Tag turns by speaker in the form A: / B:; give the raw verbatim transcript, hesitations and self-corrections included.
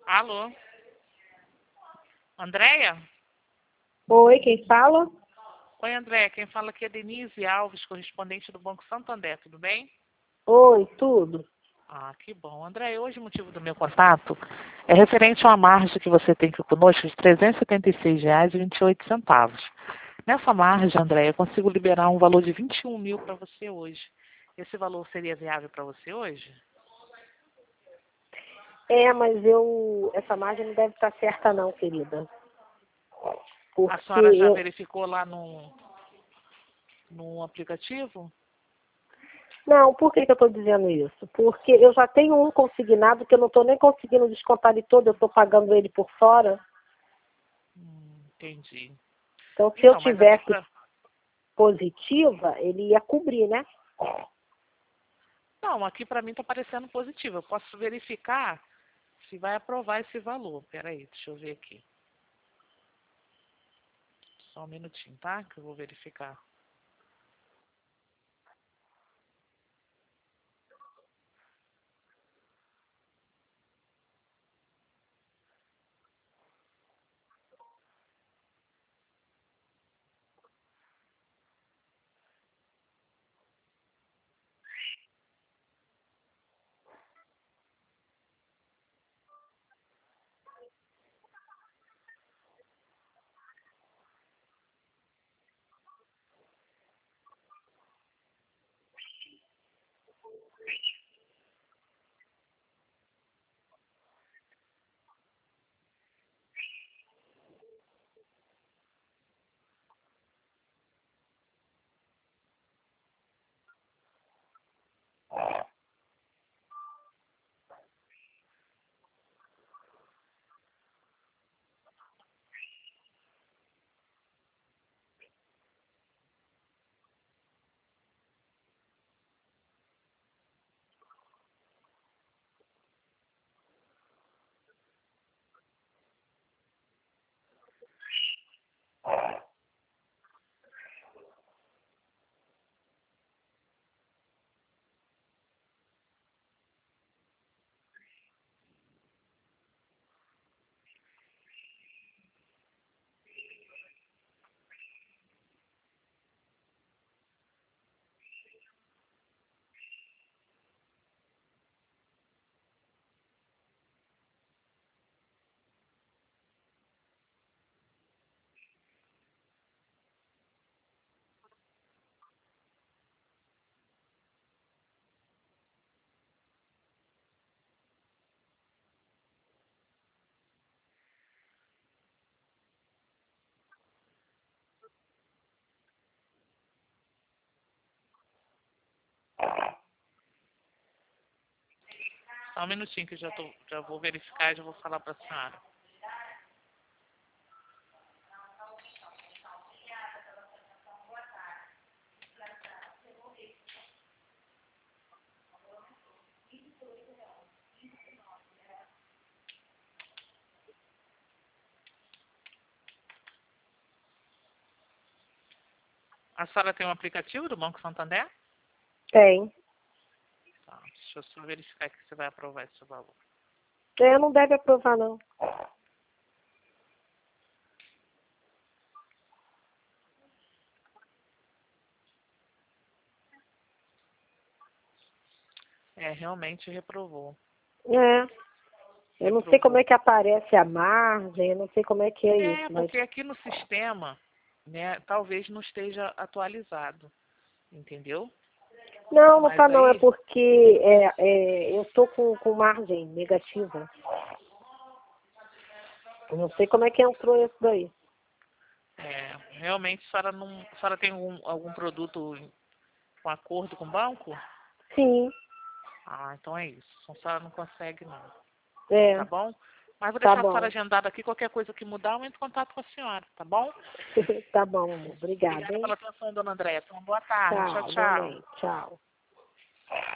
A: Alô? Andréia?
B: Oi, quem fala?
A: Oi, Andréia. Quem fala aqui é Denise Alves, correspondente do Banco Santander. Tudo bem?
B: Oi, tudo.
A: Ah, que bom. Andréia, hoje o motivo do meu contato é referente a uma margem que você tem aqui conosco de trezentos e setenta e seis reais e vinte e oito centavos. Nessa margem, Andréia, eu consigo liberar um valor de vinte e um mil para você hoje. Esse valor seria viável para você hoje?
B: É, mas eu. Essa margem não deve estar certa não, querida. Porque
A: A senhora já
B: eu.
A: verificou lá no, no aplicativo?
B: Não, por que, que eu estou dizendo isso? Porque eu já tenho um consignado que eu não estou nem conseguindo descontar ele todo, eu estou pagando ele por fora.
A: Hum, entendi.
B: Então, se eu
A: Então, mas aqui
B: tivesse
A: para...
B: positiva, ele ia cobrir, né?
A: Não, aqui para mim está parecendo positivo. Eu posso verificar se vai aprovar esse valor. Peraí, deixa eu ver aqui. Só um minutinho, tá? Que eu vou verificar. Só um minutinho que eu já, tô, já vou verificar e já vou falar para a senhora. A senhora tem um aplicativo do Banco Santander?
B: Tem.
A: Tá, deixa eu só verificar que você vai aprovar esse valor.
B: É, não deve aprovar, não.
A: É, realmente reprovou.
B: É. Eu não sei como
A: Reprovou.
B: é que aparece a margem, eu não sei como é que é
A: É,
B: isso, mas.
A: porque aqui no sistema, né, talvez não esteja atualizado, entendeu?
B: Não, não
A: Mas
B: tá não, é
A: aí,
B: porque é, é, eu tô com, com margem negativa. Eu não sei como é que entrou isso daí.
A: é, realmente a senhora, não, a senhora tem algum, algum produto em- com acordo com o banco?
B: Sim,
A: Ah, então é isso. Então a senhora não consegue não,
B: é,
A: tá bom? Mas vou
B: tá
A: deixar a senhora
B: bom.
A: agendada aqui, qualquer coisa que mudar, eu entro em contato com a senhora, tá bom?
B: Tá bom, amor. Obrigada,
A: Obrigada
B: hein?
A: pela atenção, dona Andréia. Então, boa tarde. Tchau,
B: Tchau,
A: tchau.
B: igualmente. Tchau.